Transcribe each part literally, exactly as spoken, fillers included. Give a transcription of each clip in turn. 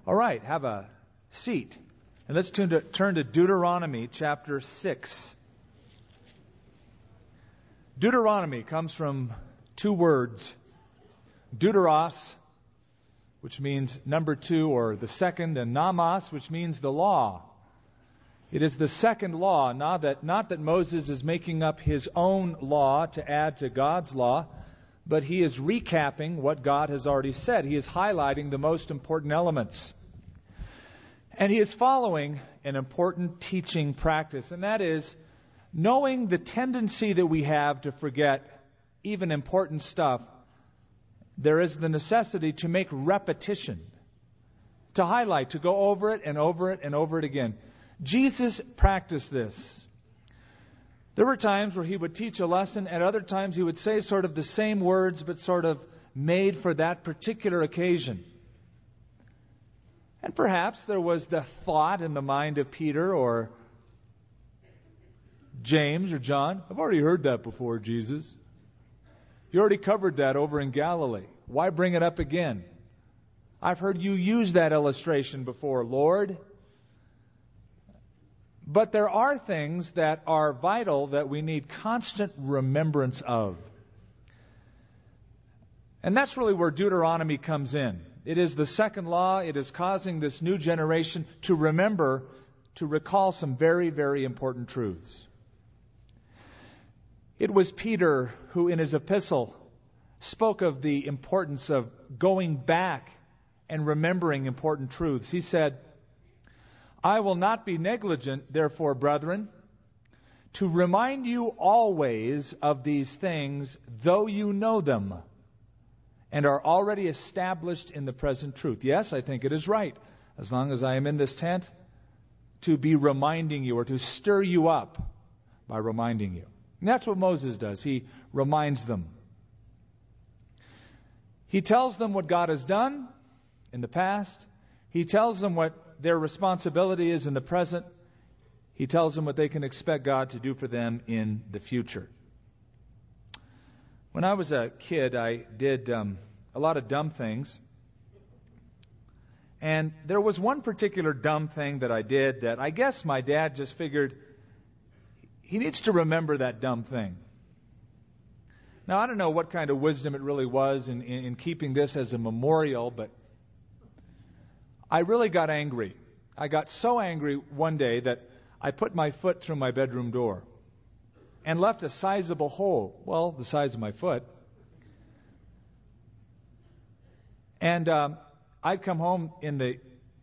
All right, have a seat. And let's turn to, turn to Deuteronomy chapter six. Deuteronomy comes from two words. Deuteros, which means number two or the second, and Namas, which means the law. It is the second law, not that, not that Moses is making up his own law to add to God's law, but he is recapping what God has already said. He is highlighting the most important elements. And he is following an important teaching practice, and that is knowing the tendency that we have to forget even important stuff. There is the necessity to make repetition, to highlight, to go over it and over it and over it again. Jesus practiced this. There were times where he would teach a lesson, and other times he would say sort of the same words, but sort of made for that particular occasion. And perhaps there was the thought in the mind of Peter or James or John, I've already heard that before, Jesus. You already covered that over in Galilee. Why bring it up again? I've heard you use that illustration before, Lord. But there are things that are vital that we need constant remembrance of. And that's really where Deuteronomy comes in. It is the second law. It is causing this new generation to remember, to recall some very, very important truths. It was Peter who in his epistle spoke of the importance of going back and remembering important truths. He said, I will not be negligent, therefore, brethren, to remind you always of these things, though you know them, and are already established in the present truth. Yes, I think it is right, as long as I am in this tent, to be reminding you or to stir you up by reminding you. And that's what Moses does. He reminds them. He tells them what God has done in the past. He tells them what their responsibility is in the present. He tells them what they can expect God to do for them in the future. When I was a kid, I did um, a lot of dumb things. And there was one particular dumb thing that I did that I guess my dad just figured he needs to remember that dumb thing. Now, I don't know what kind of wisdom it really was in, in, in keeping this as a memorial, but I really got angry. I got so angry one day that I put my foot through my bedroom door and left a sizable hole, well, the size of my foot. And um, I'd come home in the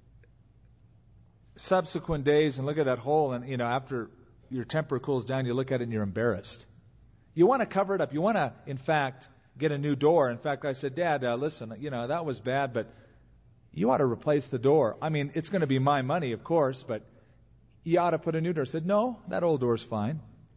subsequent days and look at that hole, and, you know, after your temper cools down, you look at it and you're embarrassed. You want to cover it up. You want to, in fact, get a new door. In fact, I said, Dad, uh, listen, you know, that was bad, but you ought to replace the door. I mean, it's going to be my money, of course, but you ought to put a new door. I said, no, that old door's fine.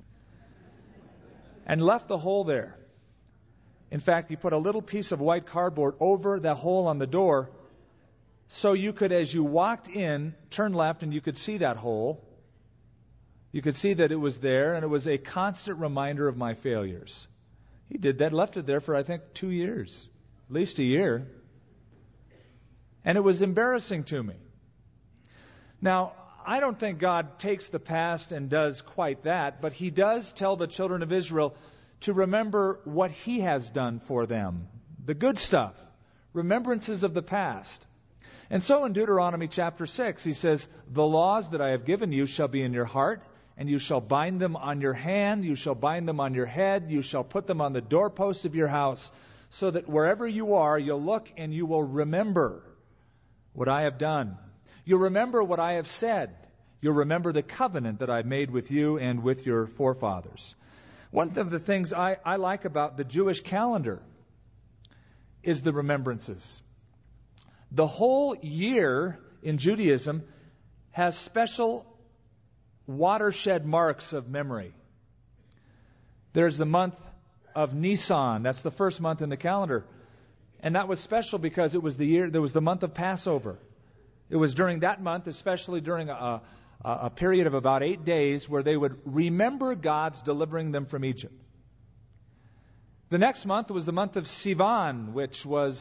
And left the hole there. In fact, he put a little piece of white cardboard over the hole on the door so you could, as you walked in, turn left and you could see that hole. You could see that it was there, and it was a constant reminder of my failures. He did that, left it there for, I think, two years, at least a year. And it was embarrassing to me. Now, I don't think God takes the past and does quite that, but He does tell the children of Israel to remember what He has done for them, the good stuff, remembrances of the past. And so in Deuteronomy chapter six, He says, the laws that I have given you shall be in your heart, and you shall bind them on your hand, you shall bind them on your head, you shall put them on the doorposts of your house, so that wherever you are, you'll look and you will remember what I have done. You'll remember what I have said. You'll remember the covenant that I've made with you and with your forefathers. One of the things I, I like about the Jewish calendar is the remembrances. The whole year in Judaism has special watershed marks of memory. There's the month of Nisan. That's the first month in the calendar. And that was special because it was the year, there was the month of Passover. It was during that month, especially during a, a, a period of about eight days, where they would remember God's delivering them from Egypt. The next month was the month of Sivan, which was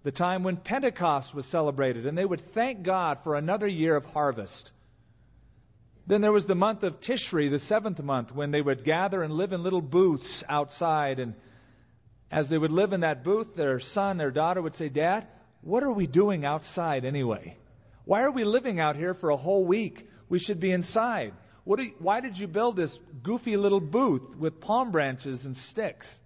the time when Pentecost was celebrated, and they would thank God for another year of harvest. Then there was the month of Tishri, the seventh month, when they would gather and live in little booths outside. And as they would live in that booth, their son, their daughter would say, "Dad, what are we doing outside anyway? Why are we living out here for a whole week? We should be inside. What do you, why did you build this goofy little booth with palm branches and sticks?"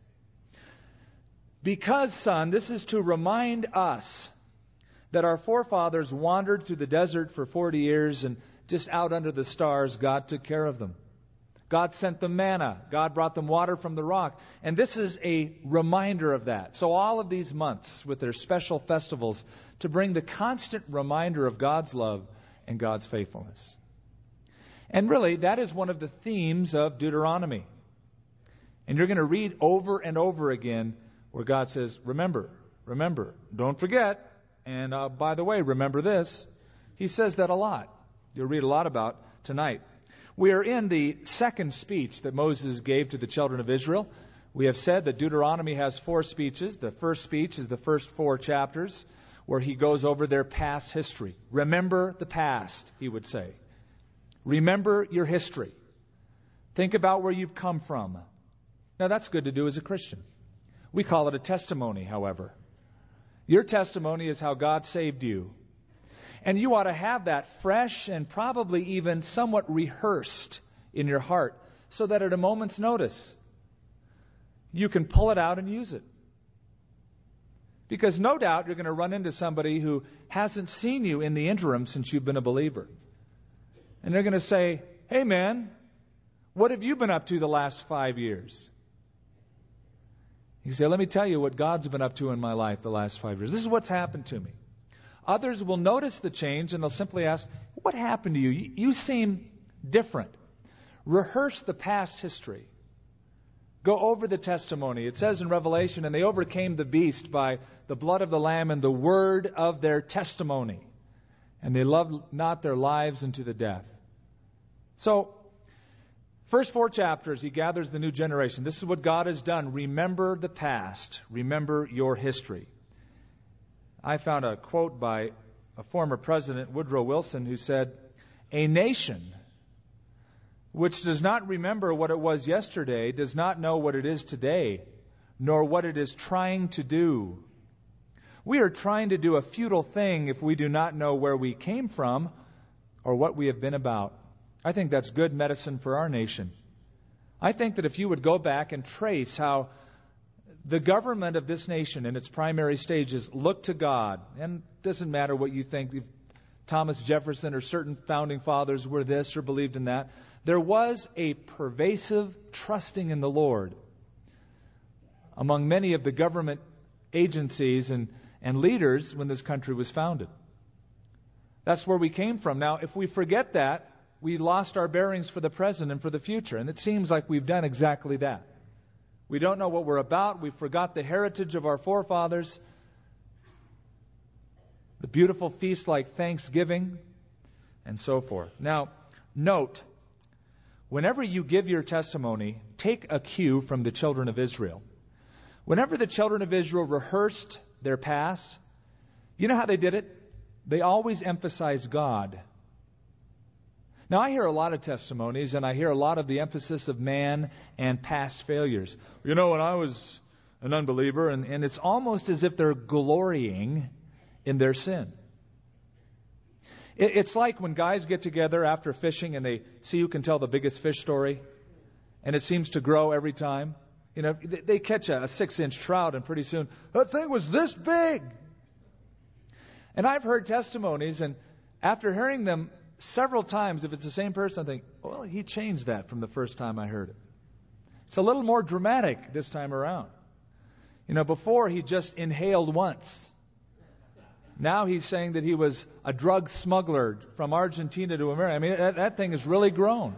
Because, son, this is to remind us that our forefathers wandered through the desert for forty years, and just out under the stars, God took care of them. God sent them manna. God brought them water from the rock. And this is a reminder of that. So all of these months with their special festivals to bring the constant reminder of God's love and God's faithfulness. And really, that is one of the themes of Deuteronomy. And you're going to read over and over again where God says, remember, remember, don't forget. And uh, by the way, remember this. He says that a lot. You'll read a lot about tonight. We are in the second speech that Moses gave to the children of Israel. We have said that Deuteronomy has four speeches. The first speech is the first four chapters where he goes over their past history. Remember the past, he would say. Remember your history. Think about where you've come from. Now that's good to do as a Christian. We call it a testimony, however. Your testimony is how God saved you. And you ought to have that fresh and probably even somewhat rehearsed in your heart so that at a moment's notice, you can pull it out and use it. Because no doubt you're going to run into somebody who hasn't seen you in the interim since you've been a believer. And they're going to say, "Hey man, what have you been up to the last five years?" You say, "Let me tell you what God's been up to in my life the last five years. This is what's happened to me." Others will notice the change and they'll simply ask, "What happened to you? You, you seem different." Rehearse the past history. Go over the testimony. It says in Revelation, "And they overcame the beast by the blood of the Lamb and the word of their testimony. And they loved not their lives unto the death." So, first four chapters, he gathers the new generation. This is what God has done. Remember the past. Remember your history. I found a quote by a former president, Woodrow Wilson, who said, "A nation which does not remember what it was yesterday does not know what it is today, nor what it is trying to do. We are trying to do a futile thing if we do not know where we came from or what we have been about." I think that's good medicine for our nation. I think that if you would go back and trace how the government of this nation in its primary stages looked to God, and it doesn't matter what you think, if Thomas Jefferson or certain founding fathers were this or believed in that, there was a pervasive trusting in the Lord among many of the government agencies and, and leaders when this country was founded. That's where we came from. Now, if we forget that, we lost our bearings for the present and for the future, and it seems like we've done exactly that. We don't know what we're about. We forgot the heritage of our forefathers. The beautiful feasts like Thanksgiving and so forth. Now, note, whenever you give your testimony, take a cue from the children of Israel. Whenever the children of Israel rehearsed their past, you know how they did it? They always emphasized God. Now, I hear a lot of testimonies, and I hear a lot of the emphasis of man and past failures. You know, when I was an unbeliever, and, and it's almost as if they're glorying in their sin. It, it's like when guys get together after fishing and they see who can tell the biggest fish story, and it seems to grow every time. You know, they, they catch a, a six-inch trout, and pretty soon, that thing was this big. And I've heard testimonies, and after hearing them several times, if it's the same person, I think, well, he changed that from the first time I heard it. It's a little more dramatic this time around. You know, before he just inhaled once. Now he's saying that he was a drug smuggler from Argentina to America. I mean, that, that thing has really grown.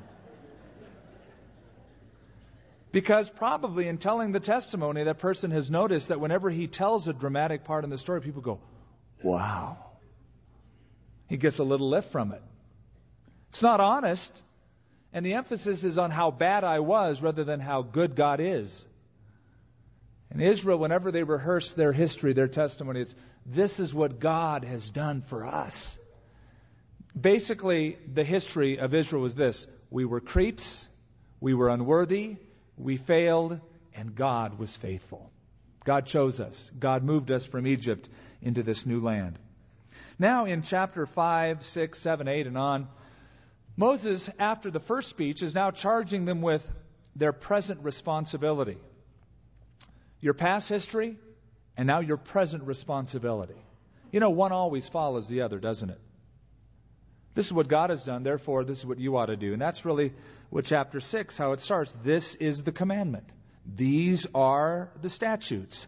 Because probably in telling the testimony, that person has noticed that whenever he tells a dramatic part in the story, people go, wow. He gets a little lift from it. It's not honest. And the emphasis is on how bad I was rather than how good God is. And Israel, whenever they rehearsed their history, their testimony, it's, this is what God has done for us. Basically, the history of Israel was this. We were creeps, we were unworthy, we failed, and God was faithful. God chose us. God moved us from Egypt into this new land. Now in chapter five, six, seven, eight, and on, Moses, after the first speech, is now charging them with their present responsibility. Your past history, and now your present responsibility. You know, one always follows the other, doesn't it? This is what God has done, therefore this is what you ought to do. And that's really what chapter six, how it starts. This is the commandment. These are the statutes.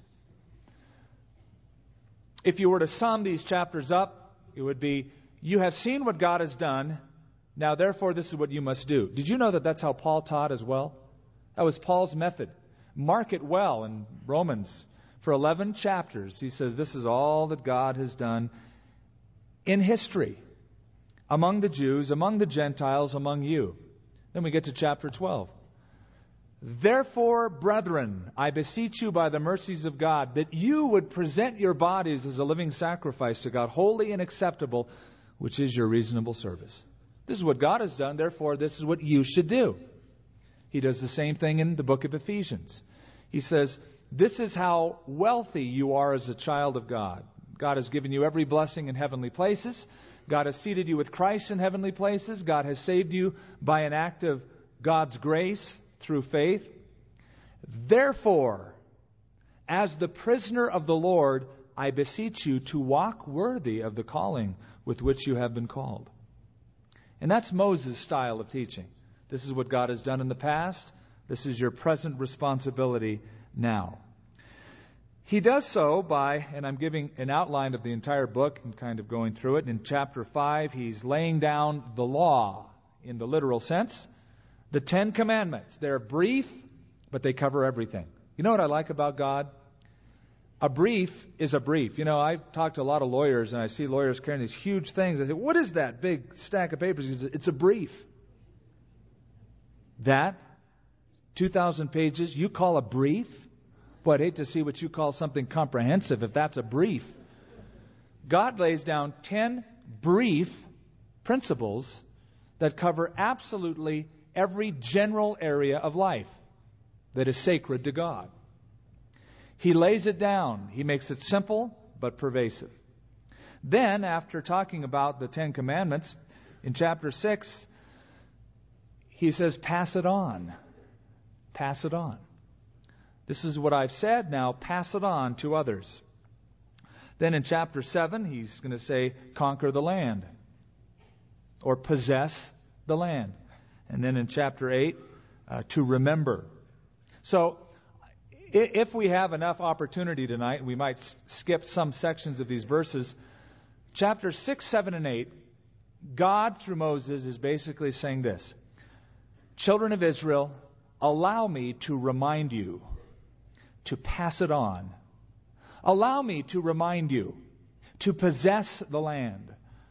If you were to sum these chapters up, it would be, you have seen what God has done, now therefore this is what you must do. Did you know that that's how Paul taught as well? That was Paul's method. Mark it well in Romans. For eleven chapters, he says this is all that God has done in history, among the Jews, among the Gentiles, among you. Then we get to chapter twelve. Therefore, brethren, I beseech you by the mercies of God, that you would present your bodies as a living sacrifice to God, holy and acceptable, which is your reasonable service. This is what God has done, therefore this is what you should do. He does the same thing in the book of Ephesians. He says, this is how wealthy you are as a child of God. God has given you every blessing in heavenly places. God has seated you with Christ in heavenly places. God has saved you by an act of God's grace through faith. Therefore, as the prisoner of the Lord, I beseech you to walk worthy of the calling with which you have been called. And that's Moses' style of teaching. This is what God has done in the past. This is your present responsibility now. He does so by, and I'm giving an outline of the entire book and kind of going through it. In chapter five, he's laying down the law in the literal sense. The Ten Commandments. They're brief, but they cover everything. You know what I like about God? A brief is a brief. You know, I've talked to a lot of lawyers, and I see lawyers carrying these huge things. I say, what is that big stack of papers? He says, it's a brief. That, two thousand pages, you call a brief? Boy, I'd hate to see what you call something comprehensive if that's a brief. God lays down ten brief principles that cover absolutely every general area of life that is sacred to God. He lays it down. He makes it simple but pervasive. Then, after talking about the Ten Commandments, in chapter six, he says, pass it on. Pass it on. This is what I've said, now pass it on to others. Then in chapter seven, he's going to say, conquer the land. Or possess the land. And then in chapter eight, uh, to remember. So, if we have enough opportunity tonight, we might s- skip some sections of these verses. Chapters six, seven, and eight, God, through Moses, is basically saying this. Children of Israel, allow me to remind you to pass it on. Allow me to remind you to possess the land.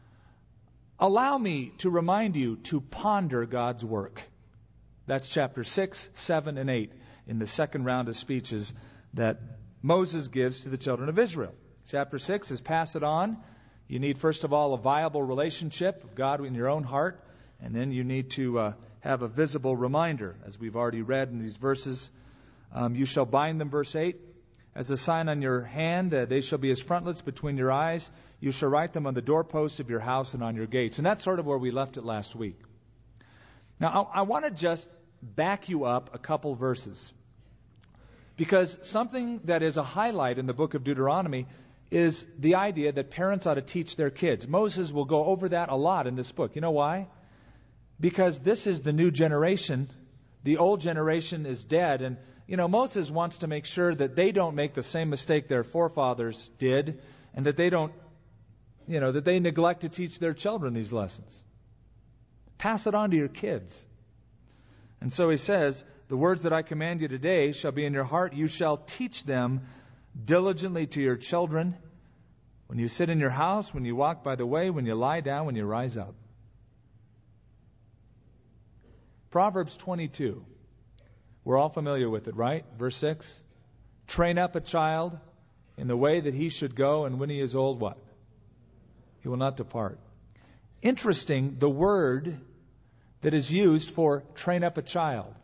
Allow me to remind you to ponder God's work. That's chapter six, seven, and eight in the second round of speeches that Moses gives to the children of Israel. Chapter six is pass it on. You need, first of all, a viable relationship of God in your own heart. And then you need to uh, have a visible reminder, as we've already read in these verses. Um, you shall bind them, verse eight, as a sign on your hand. Uh, they shall be as frontlets between your eyes. You shall write them on the doorposts of your house and on your gates. And that's sort of where we left it last week. Now, I, I want to just back you up a couple verses. Because something that is a highlight in the book of Deuteronomy is the idea that parents ought to teach their kids. Moses will go over that a lot in this book. You know why? Because this is the new generation. The old generation is dead. And, you know, Moses wants to make sure that they don't make the same mistake their forefathers did, and that they don't, you know, that they neglect to teach their children these lessons. Pass it on to your kids. And so he says, the words that I command you today shall be in your heart. You shall teach them diligently to your children when you sit in your house, when you walk by the way, when you lie down, when you rise up. Proverbs twenty-two. We're all familiar with it, right? Verse six. Train up a child in the way that he should go, and when he is old, what? He will not depart. Interesting, the word that is used for train up a child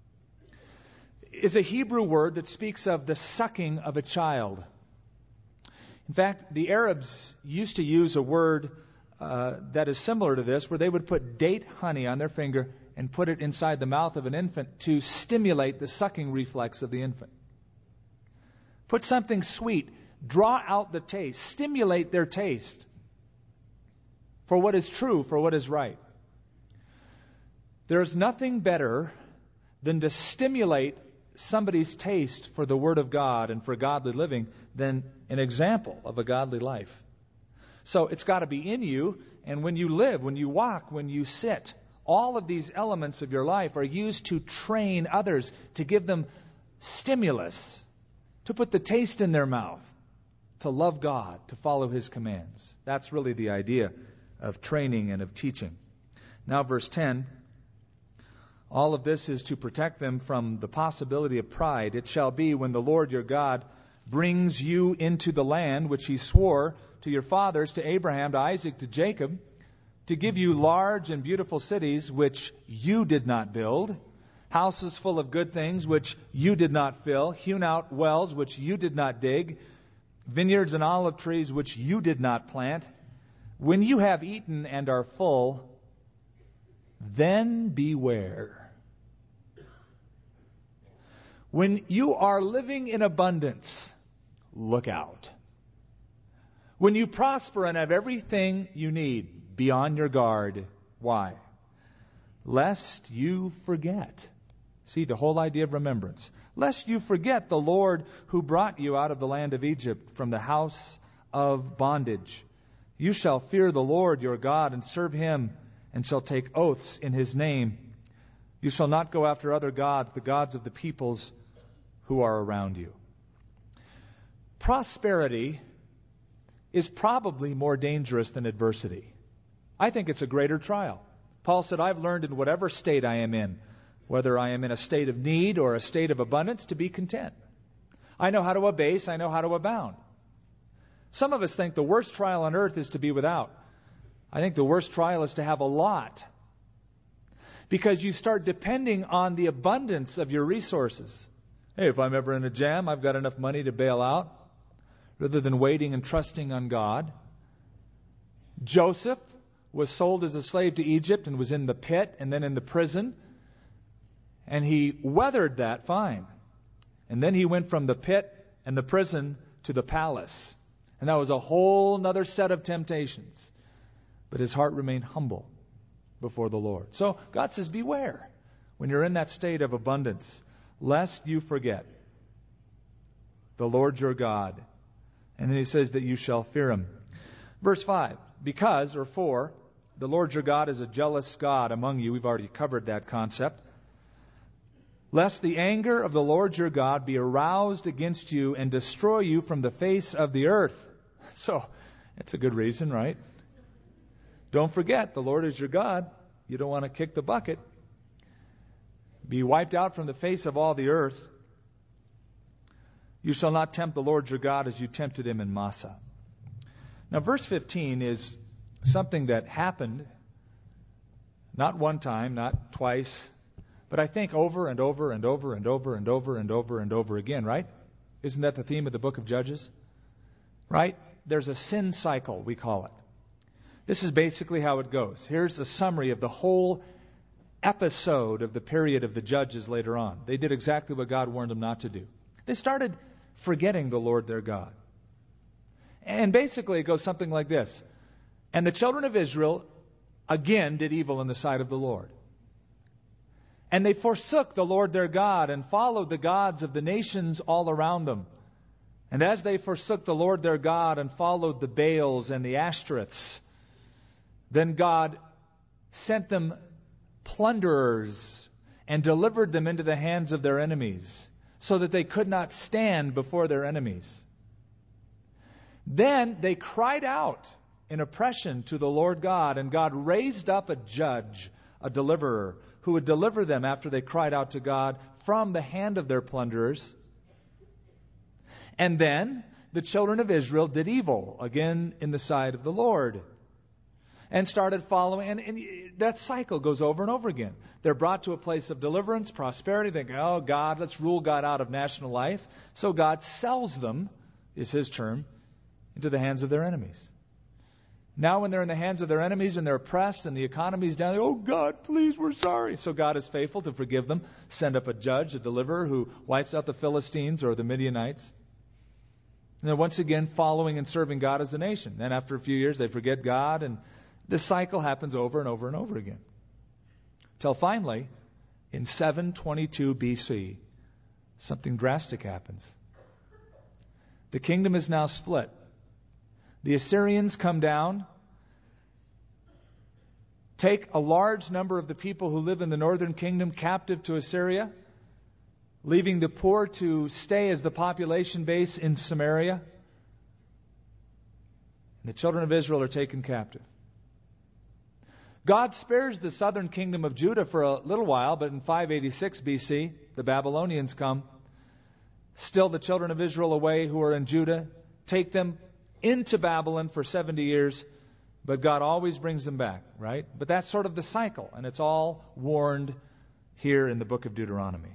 is a Hebrew word that speaks of the sucking of a child. In fact, the Arabs used to use a word uh, that is similar to this, where they would put date honey on their finger and put it inside the mouth of an infant to stimulate the sucking reflex of the infant. Put something sweet, draw out the taste, stimulate their taste for what is true, for what is right. There's nothing better than to stimulate somebody's taste for the Word of God and for godly living than an example of a godly life. So it's got to be in you, and when you live, when you walk, when you sit, all of these elements of your life are used to train others, to give them stimulus, to put the taste in their mouth, to love God, to follow His commands. That's really the idea of training and of teaching. Now verse ten, all of this is to protect them from the possibility of pride. It shall be when the Lord your God brings you into the land which He swore to your fathers, to Abraham, to Isaac, to Jacob, to give you large and beautiful cities which you did not build, houses full of good things which you did not fill, hewn out wells which you did not dig, vineyards and olive trees which you did not plant. When you have eaten and are full, then beware. When you are living in abundance, look out. When you prosper and have everything you need, be on your guard. Why? Lest you forget. See, the whole idea of remembrance. Lest you forget the Lord who brought you out of the land of Egypt from the house of bondage. You shall fear the Lord your God and serve Him, and shall take oaths in His name. You shall not go after other gods, the gods of the peoples who are around you. Prosperity is probably more dangerous than adversity. I think it's a greater trial. Paul said, I've learned in whatever state I am in, whether I am in a state of need or a state of abundance, to be content. I know how to abase, I know how to abound. Some of us think the worst trial on earth is to be without. I think the worst trial is to have a lot. Because you start depending on the abundance of your resources. Hey, if I'm ever in a jam, I've got enough money to bail out, rather than waiting and trusting on God. Joseph was sold as a slave to Egypt and was in the pit and then in the prison. And he weathered that fine. And then he went from the pit and the prison to the palace. And that was a whole other set of temptations. But his heart remained humble before the Lord. So God says, beware when you're in that state of abundance, lest you forget the Lord your God. And then he says that you shall fear Him. Verse five, because, or for, the Lord your God is a jealous God among you. We've already covered that concept. Lest the anger of the Lord your God be aroused against you and destroy you from the face of the earth. So, that's a good reason, right? Don't forget, the Lord is your God. You don't want to kick the bucket. Be wiped out from the face of all the earth. You shall not tempt the Lord your God as you tempted Him in Massah. Now, verse fifteen is something that happened not one time, not twice, but I think over and over and over and over and over and over and over again, right? Isn't that the theme of the book of Judges? Right? There's a sin cycle, we call it. This is basically how it goes. Here's a summary of the whole episode of the period of the judges later on. They did exactly what God warned them not to do. They started forgetting the Lord their God. And basically it goes something like this. And the children of Israel again did evil in the sight of the Lord. And they forsook the Lord their God and followed the gods of the nations all around them. And as they forsook the Lord their God and followed the Baals and the Ashtoreths, then God sent them plunderers and delivered them into the hands of their enemies, so that they could not stand before their enemies. Then they cried out in oppression to the Lord God, and God raised up a judge, a deliverer, who would deliver them after they cried out to God from the hand of their plunderers. And then the children of Israel did evil, again in the sight of the Lord, and started following. And, and that cycle goes over and over again. They're brought to a place of deliverance, prosperity. They go, oh, God, let's rule God out of national life. So God sells them, is his term, into the hands of their enemies. Now when they're in the hands of their enemies and they're oppressed and the economy's down, they, oh, God, please, we're sorry. So God is faithful to forgive them, send up a judge, a deliverer who wipes out the Philistines or the Midianites. And then once again, following and serving God as a nation. Then after a few years, they forget God, and this cycle happens over and over and over again. Till finally, in seven twenty-two B C, something drastic happens. The kingdom is now split. The Assyrians come down, take a large number of the people who live in the northern kingdom captive to Assyria, leaving the poor to stay as the population base in Samaria. And the children of Israel are taken captive. God spares the southern kingdom of Judah for a little while, but in five eighty-six B C, the Babylonians come, still the children of Israel away who are in Judah, take them into Babylon for seventy years, but God always brings them back, right? But that's sort of the cycle, and it's all warned here in the book of Deuteronomy.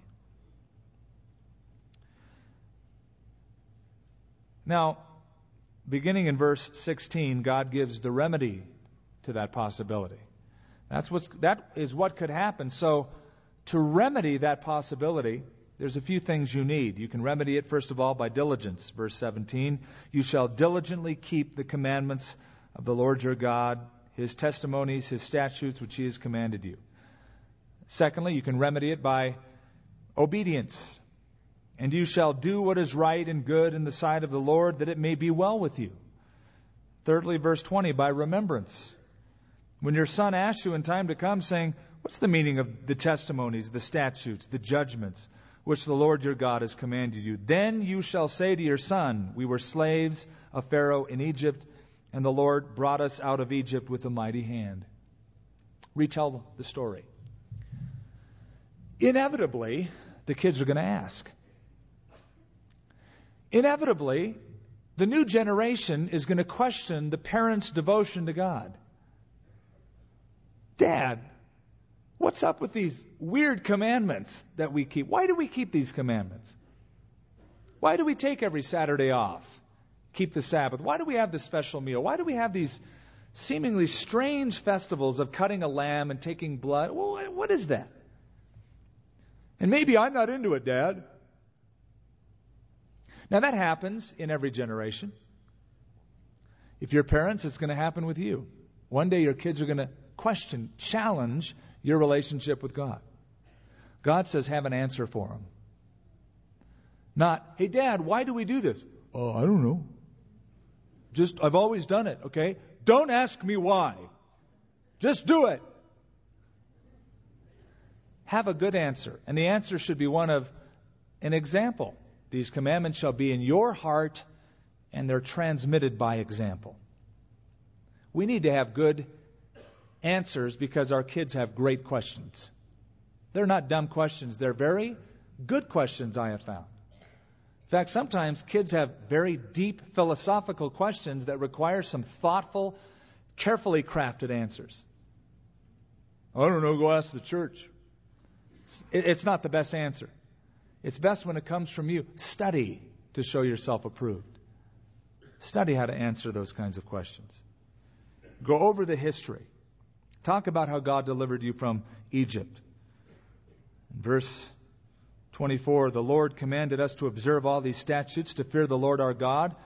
Now, beginning in verse sixteen, God gives the remedy to that possibility. That's what's, that is what could happen. So, to remedy that possibility, there's a few things you need. You can remedy it, first of all, by diligence. Verse seventeen, you shall diligently keep the commandments of the Lord your God, his testimonies, his statutes, which he has commanded you. Secondly, you can remedy it by obedience. And you shall do what is right and good in the sight of the Lord, that it may be well with you. Thirdly, verse twenty, by remembrance. When your son asks you in time to come, saying, what's the meaning of the testimonies, the statutes, the judgments, which the Lord your God has commanded you? Then you shall say to your son, we were slaves of Pharaoh in Egypt, and the Lord brought us out of Egypt with a mighty hand. Retell the story. Inevitably, the kids are going to ask. Inevitably, the new generation is going to question the parents' devotion to God. Dad, what's up with these weird commandments that we keep? Why do we keep these commandments? Why do we take every Saturday off? Keep the Sabbath? Why do we have this special meal? Why do we have these seemingly strange festivals of cutting a lamb and taking blood? Well, what is that? And maybe I'm not into it, Dad. Now that happens in every generation. If you're parents, it's going to happen with you. One day your kids are going to question, challenge your relationship with God. God says, have an answer for them. Not, hey, Dad, why do we do this? Oh, I don't know. Just, I've always done it, okay? Don't ask me why. Just do it. Have a good answer. And the answer should be one of an example. These commandments shall be in your heart, and they're transmitted by example. We need to have good answers because our kids have great questions. They're not dumb questions. They're very good questions, I have found. In fact, sometimes kids have very deep philosophical questions that require some thoughtful, carefully crafted answers. I don't know, go ask the church. It's not the best answer. It's best when it comes from you. Study to show yourself approved. Study how to answer those kinds of questions. Go over the history. Talk about how God delivered you from Egypt. Verse twenty-four, the Lord commanded us to observe all these statutes, to fear the Lord our God,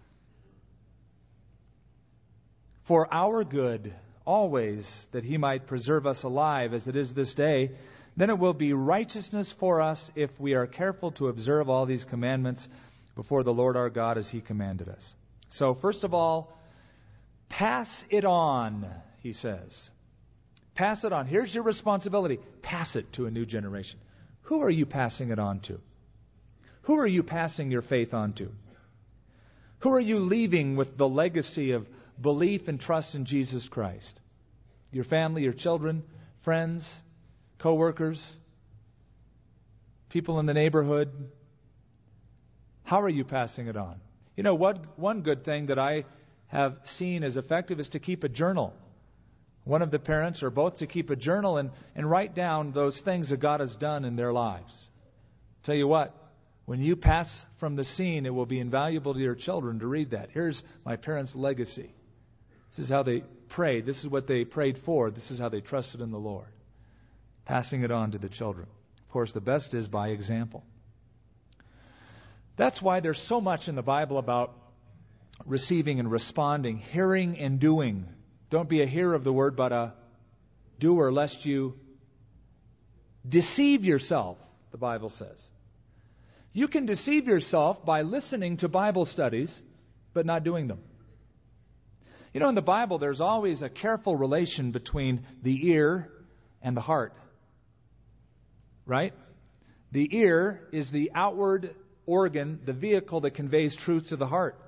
for our good, always, that he might preserve us alive as it is this day. Then it will be righteousness for us if we are careful to observe all these commandments before the Lord our God as he commanded us. So first of all, pass it on, he says. Pass it on. Here's your responsibility. Pass it to a new generation. Who are you passing it on to? Who are you passing your faith on to? Who are you leaving with the legacy of belief and trust in Jesus Christ? Your family, your children, friends, co-workers, people in the neighborhood. How are you passing it on? You know, what, one good thing that I have seen as effective is to keep a journal. One of the parents or both to keep a journal and, and write down those things that God has done in their lives. Tell you what, when you pass from the scene, it will be invaluable to your children to read that. Here's my parents' legacy. This is how they prayed. This is what they prayed for. This is how they trusted in the Lord. Passing it on to the children. Of course, the best is by example. That's why there's so much in the Bible about receiving and responding, hearing and doing. Don't be a hearer of the word, but a doer, lest you deceive yourself, the Bible says. You can deceive yourself by listening to Bible studies, but not doing them. You know, in the Bible, there's always a careful relation between the ear and the heart. Right? The ear is the outward organ, the vehicle that conveys truth to the heart.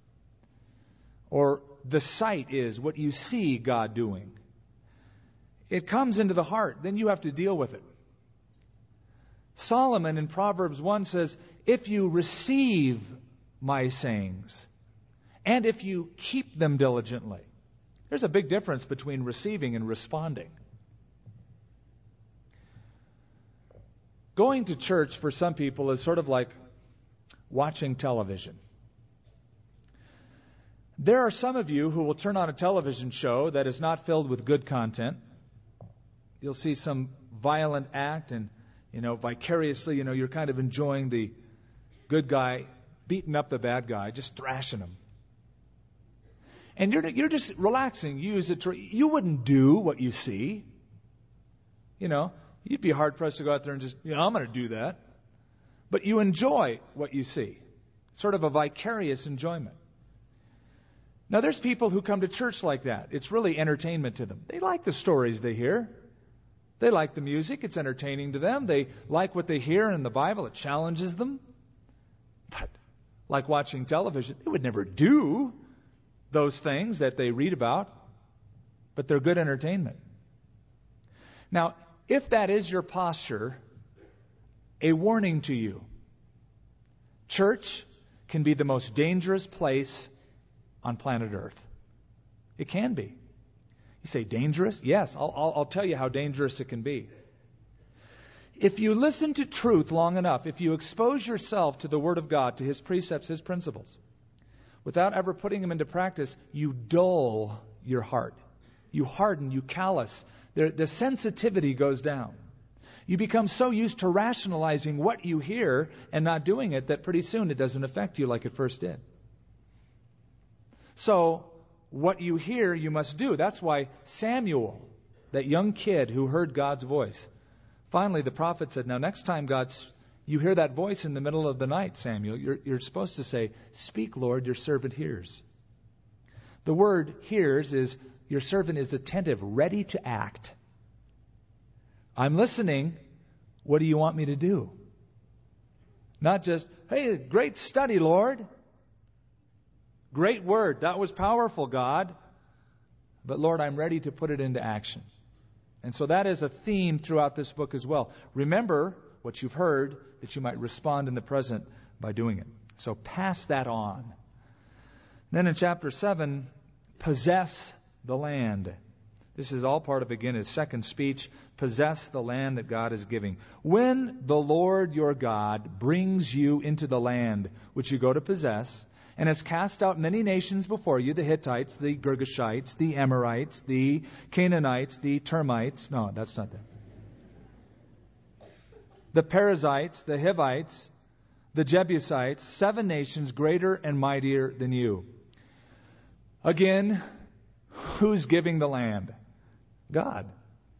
Or the sight is what you see God doing. It comes into the heart. Then you have to deal with it. Solomon in Proverbs one says, if you receive my sayings, and if you keep them diligently. There's a big difference between receiving and responding. Going to church for some people is sort of like watching television. There are some of you who will turn on a television show that is not filled with good content. You'll see some violent act and, you know, vicariously, you know, you're kind of enjoying the good guy beating up the bad guy, just thrashing him. And you're you're just relaxing. You use it to, you wouldn't do what you see. You know, you'd be hard pressed to go out there and just, you know, I'm going to do that. But you enjoy what you see. Sort of a vicarious enjoyment. Now, there's people who come to church like that. It's really entertainment to them. They like the stories they hear. They like the music. It's entertaining to them. They like what they hear in the Bible. It challenges them. But like watching television, they would never do those things that they read about. But they're good entertainment. Now, if that is your posture, a warning to you. Church can be the most dangerous place on planet Earth. It can be. You say, dangerous? Yes, I'll, I'll, I'll tell you how dangerous it can be. If you listen to truth long enough, if you expose yourself to the Word of God, to His precepts, His principles, without ever putting them into practice, you dull your heart. You harden, you callous. The, the sensitivity goes down. You become so used to rationalizing what you hear and not doing it that pretty soon it doesn't affect you like it first did. So, what you hear, you must do. That's why Samuel, that young kid who heard God's voice, finally the prophet said, now next time God's, you hear that voice in the middle of the night, Samuel, you're, you're supposed to say, speak, Lord, your servant hears. The word hears is, your servant is attentive, ready to act. I'm listening. What do you want me to do? Not just, hey, great study, Lord. Great word. That was powerful, God. But Lord, I'm ready to put it into action. And so that is a theme throughout this book as well. Remember what you've heard, that you might respond in the present by doing it. So pass that on. Then in chapter seven, possess the land. This is all part of, again, his second speech. Possess the land that God is giving. When the Lord your God brings you into the land which you go to possess, and has cast out many nations before you, the Hittites, the Girgashites, the Amorites, the Canaanites, the Termites. No, that's not them. The Perizzites, the Hivites, the Jebusites, seven nations greater and mightier than you. Again, who's giving the land? God.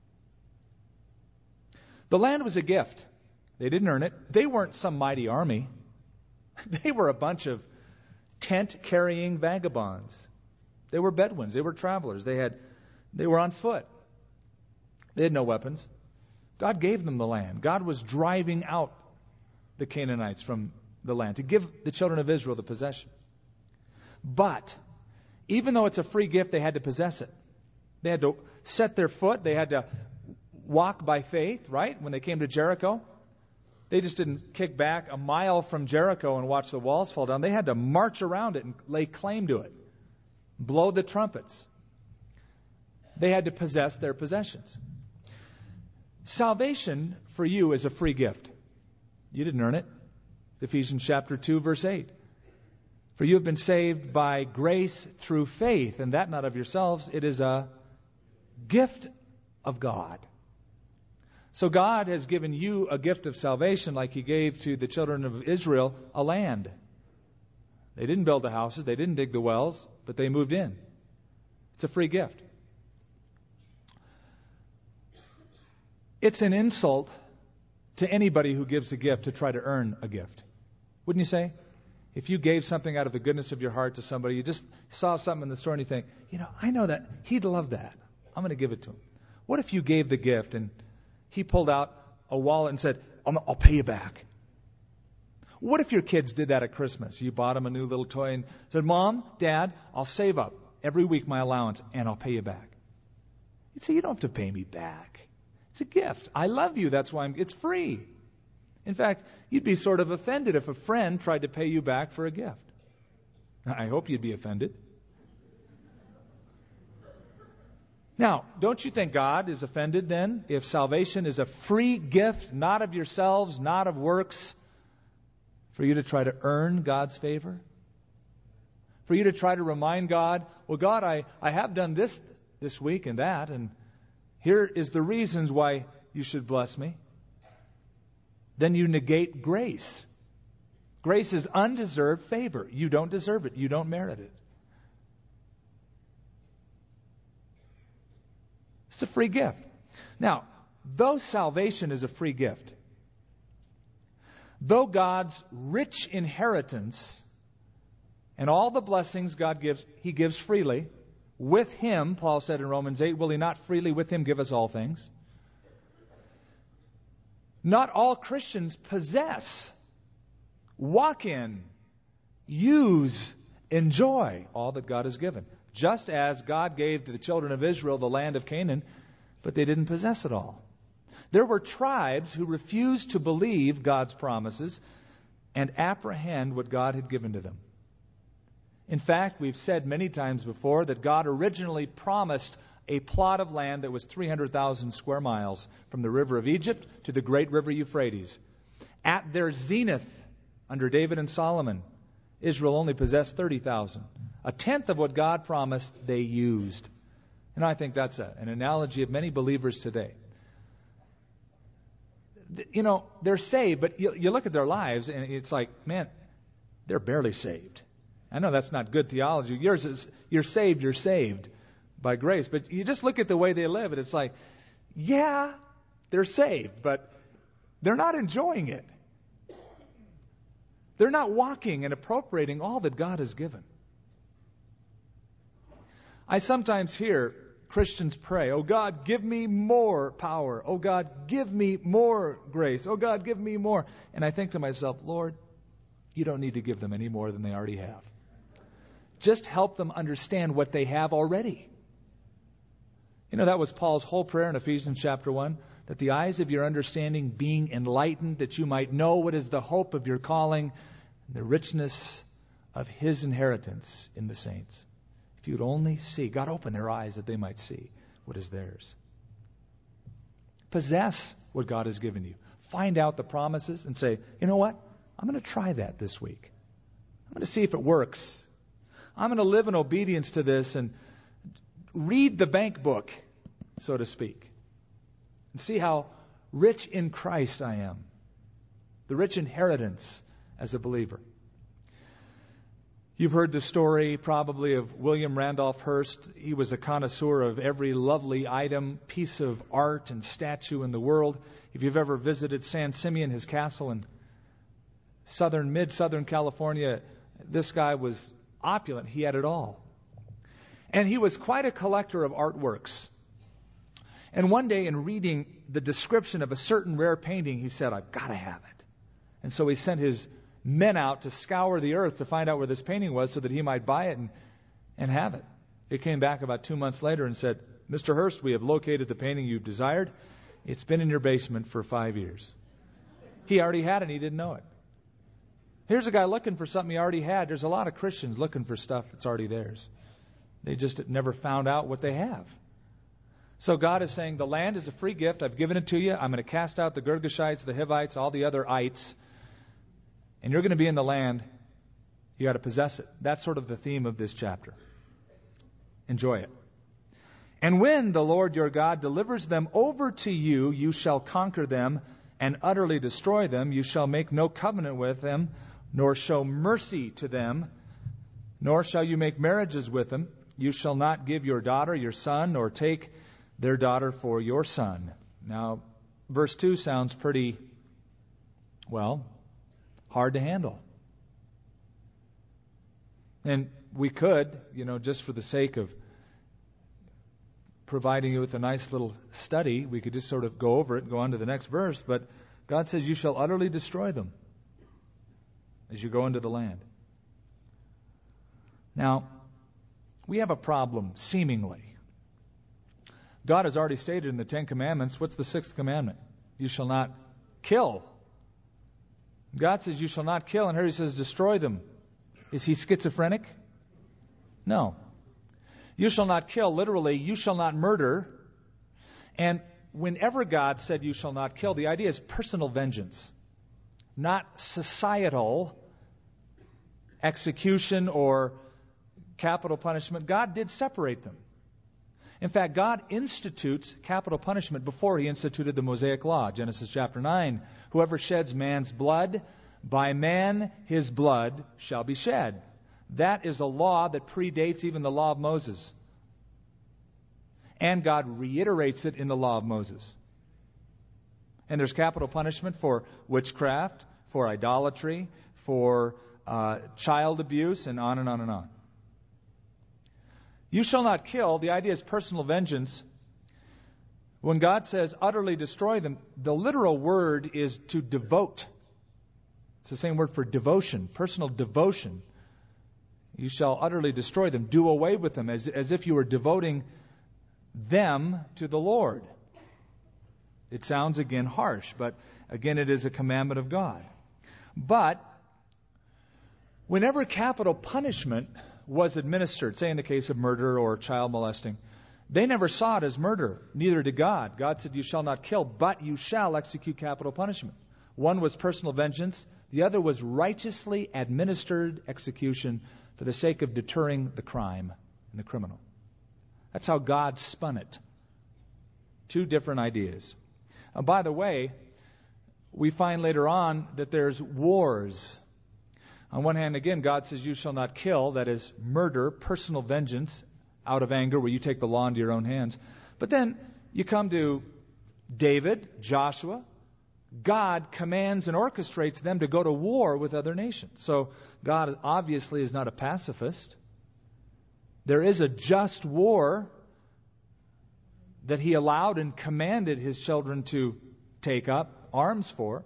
The land was a gift. They didn't earn it. They weren't some mighty army. They were a bunch of tent-carrying vagabonds. They were Bedouins. They were travelers. They had, they were on foot. They had no weapons. God gave them the land. God was driving out the Canaanites from the land to give the children of Israel the possession. But even though it's a free gift, they had to possess it. They had to set their foot. They had to walk by faith, right? When they came to Jericho. They just didn't kick back a mile from Jericho and watch the walls fall down. They had to march around it and lay claim to it. Blow the trumpets. They had to possess their possessions. Salvation for you is a free gift. You didn't earn it. Ephesians chapter two, verse eight. For you have been saved by grace through faith, and that not of yourselves. It is a gift of God. So God has given you a gift of salvation like He gave to the children of Israel a land. They didn't build the houses, they didn't dig the wells, but they moved in. It's a free gift. It's an insult to anybody who gives a gift to try to earn a gift. Wouldn't you say? If you gave something out of the goodness of your heart to somebody, you just saw something in the store and you think, you know, I know that he'd love that. I'm going to give it to him. What if you gave the gift and he pulled out a wallet and said, I'll pay you back? What if your kids did that at Christmas? You bought them a new little toy and said, Mom, Dad, I'll save up every week my allowance and I'll pay you back. You'd say, you don't have to pay me back. It's a gift. I love you. That's why I'm, it's free. In fact, you'd be sort of offended if a friend tried to pay you back for a gift. I hope you'd be offended. Now, don't you think God is offended then if salvation is a free gift, not of yourselves, not of works, for you to try to earn God's favor? For you to try to remind God, well, God, I, I have done this this week and that, and here is the reasons why you should bless me. Then you negate grace. Grace is undeserved favor. You don't deserve it. You don't merit it. It's a free gift. Now, though salvation is a free gift, though God's rich inheritance and all the blessings God gives, He gives freely, with Him, Paul said in Romans eight, will He not freely with Him give us all things? Not all Christians possess, walk in, use, enjoy all that God has given. Just as God gave to the children of Israel the land of Canaan, but they didn't possess it all. There were tribes who refused to believe God's promises and apprehend what God had given to them. In fact, we've said many times before that God originally promised a plot of land that was three hundred thousand square miles from the river of Egypt to the great river Euphrates. At their zenith, under David and Solomon, Israel only possessed thirty thousand. A tenth of what God promised, they used. And I think that's a, an analogy of many believers today. You know, they're saved, but you, you look at their lives and it's like, man, they're barely saved. I know that's not good theology. Yours is, you're saved, you're saved by grace. But you just look at the way they live and it's like, yeah, they're saved, but they're not enjoying it. They're not walking and appropriating all that God has given. I sometimes hear Christians pray, oh God, give me more power. Oh God, give me more grace. Oh God, give me more. And I think to myself, Lord, you don't need to give them any more than they already have. Just help them understand what they have already. You know, that was Paul's whole prayer in Ephesians chapter one, that the eyes of your understanding being enlightened, that you might know what is the hope of your calling, and the richness of His inheritance in the saints. If you'd only see, God open their eyes that they might see what is theirs. Possess what God has given you. Find out the promises and say, you know what? I'm going to try that this week. I'm going to see if it works. I'm going to live in obedience to this and read the bank book, so to speak, and see how rich in Christ I am. The rich inheritance as a believer. You've heard the story probably of William Randolph Hearst. He was a connoisseur of every lovely item, piece of art and statue in the world. If you've ever visited San Simeon, his castle in southern, mid-southern California, this guy was opulent. He had it all. And he was quite a collector of artworks. And one day in reading the description of a certain rare painting, he said, I've got to have it. And so he sent his men out to scour the earth to find out where this painting was so that he might buy it and, and have it. He came back about two months later and said, Mister Hearst, we have located the painting you've desired. It's been in your basement for five years. He already had it and he didn't know it. Here's a guy looking for something he already had. There's a lot of Christians looking for stuff that's already theirs. They just never found out what they have. So God is saying, the land is a free gift. I've given it to you. I'm going to cast out the Girgashites, the Hivites, all the other ites. And you're going to be in the land. You got to possess it. That's sort of the theme of this chapter. Enjoy it. And when the Lord your God delivers them over to you, you shall conquer them and utterly destroy them. You shall make no covenant with them, nor show mercy to them, nor shall you make marriages with them. You shall not give your daughter your son, nor take their daughter for your son. Now, verse two sounds pretty, well, hard to handle. And we could, you know, just for the sake of providing you with a nice little study, we could just sort of go over it and go on to the next verse. But God says, you shall utterly destroy them as you go into the land. Now, we have a problem, seemingly. God has already stated in the Ten Commandments, what's the sixth commandment? You shall not kill. God says, you shall not kill, and here he says, destroy them. Is he schizophrenic? No. You shall not kill, literally, you shall not murder. And whenever God said you shall not kill, the idea is personal vengeance, not societal execution or capital punishment. God did separate them. In fact, God institutes capital punishment before he instituted the Mosaic Law. Genesis chapter nine, whoever sheds man's blood, by man his blood shall be shed. That is a law that predates even the law of Moses. And God reiterates it in the law of Moses. And there's capital punishment for witchcraft, for idolatry, for uh, child abuse, and on and on and on. You shall not kill, the idea is personal vengeance. When God says utterly destroy them, the literal word is to devote. It's the same word for devotion, personal devotion. You shall utterly destroy them, do away with them, as, as if you were devoting them to the Lord. It sounds again harsh, but again it is a commandment of God. But whenever capital punishment was administered, say in the case of murder or child molesting, they never saw it as murder, neither did God. God said, you shall not kill, but you shall execute capital punishment. One was personal vengeance, the other was righteously administered execution for the sake of deterring the crime and the criminal. That's how God spun it. Two different ideas. Uh, by the way, we find later on that there's wars. On one hand, again, God says, you shall not kill. That is murder, personal vengeance, out of anger, where you take the law into your own hands. But then you come to David, Joshua. God commands and orchestrates them to go to war with other nations. So God obviously is not a pacifist. There is a just war that he allowed and commanded his children to take up arms for.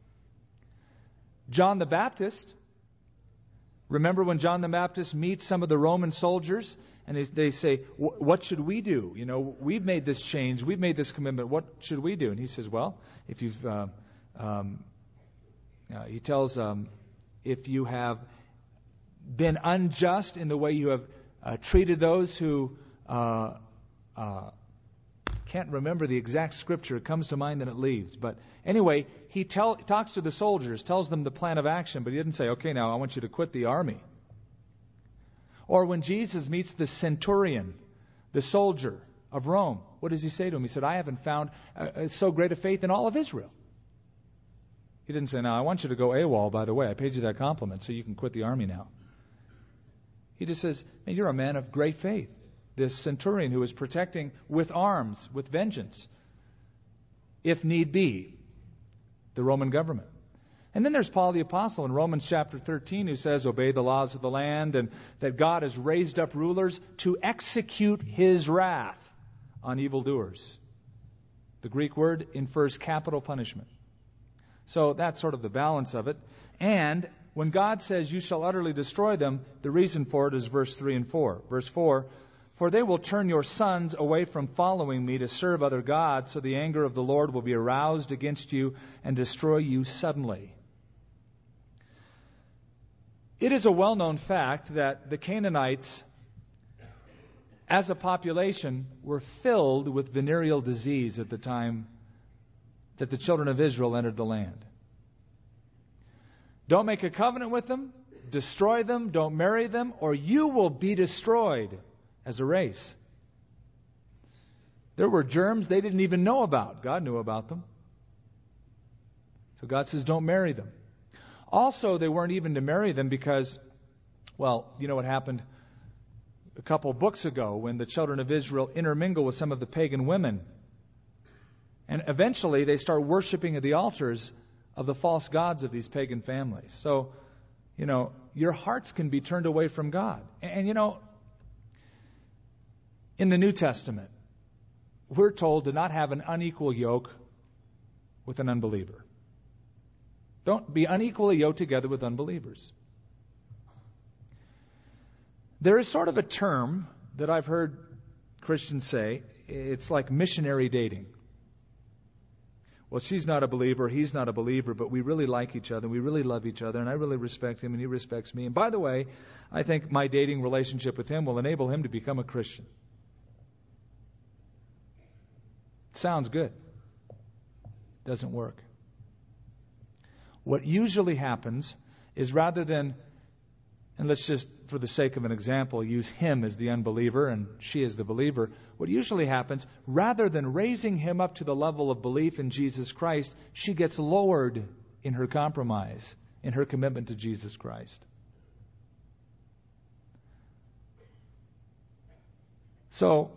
John the Baptist, remember when John the Baptist meets some of the Roman soldiers and they, they say, what should we do? You know, we've made this change. We've made this commitment. What should we do? And he says, well, if you've, uh, um, uh, he tells, um, if you have been unjust in the way you have uh, treated those who, uh, uh, can't remember the exact scripture. It comes to mind, then it leaves. But anyway, he tell, talks to the soldiers, tells them the plan of action, but he didn't say, okay, now I want you to quit the army. Or when Jesus meets the centurion, the soldier of Rome, what does he say to him? He said, I haven't found uh, so great a faith in all of Israel. He didn't say, now I want you to go AWOL, by the way. I paid you that compliment, so you can quit the army now. He just says, man, you're a man of great faith. This centurion who was protecting with arms, with vengeance, if need be, the Roman government. And then there's Paul the Apostle in Romans chapter thirteen who says, obey the laws of the land, and that God has raised up rulers to execute his wrath on evildoers. The Greek word infers capital punishment. So that's sort of the balance of it. And when God says, you shall utterly destroy them, the reason for it is verse three and four. Verse four, For they will turn your sons away from following me to serve other gods, so the anger of the Lord will be aroused against you and destroy you suddenly. It is a well-known fact that the Canaanites, as a population, were filled with venereal disease at the time that the children of Israel entered the land. Don't make a covenant with them, destroy them, don't marry them, or you will be destroyed as a race. There were germs they didn't even know about. God knew about them. So God says, don't marry them. Also, they weren't even to marry them because, well, you know what happened a couple books ago when the children of Israel intermingle with some of the pagan women. And eventually they start worshiping at the altars of the false gods of these pagan families. So, you know, your hearts can be turned away from God. And, and you know, in the New Testament, we're told to not have an unequal yoke with an unbeliever. Don't be unequally yoked together with unbelievers. There is sort of a term that I've heard Christians say. It's like missionary dating. Well, she's not a believer, he's not a believer, but we really like each other, we really love each other, and I really respect him, and he respects me. And by the way, I think my dating relationship with him will enable him to become a Christian. Sounds good. Doesn't work. What usually happens is rather than, and let's just, for the sake of an example, use him as the unbeliever and she as the believer. What usually happens, rather than raising him up to the level of belief in Jesus Christ, she gets lowered in her compromise, in her commitment to Jesus Christ. So,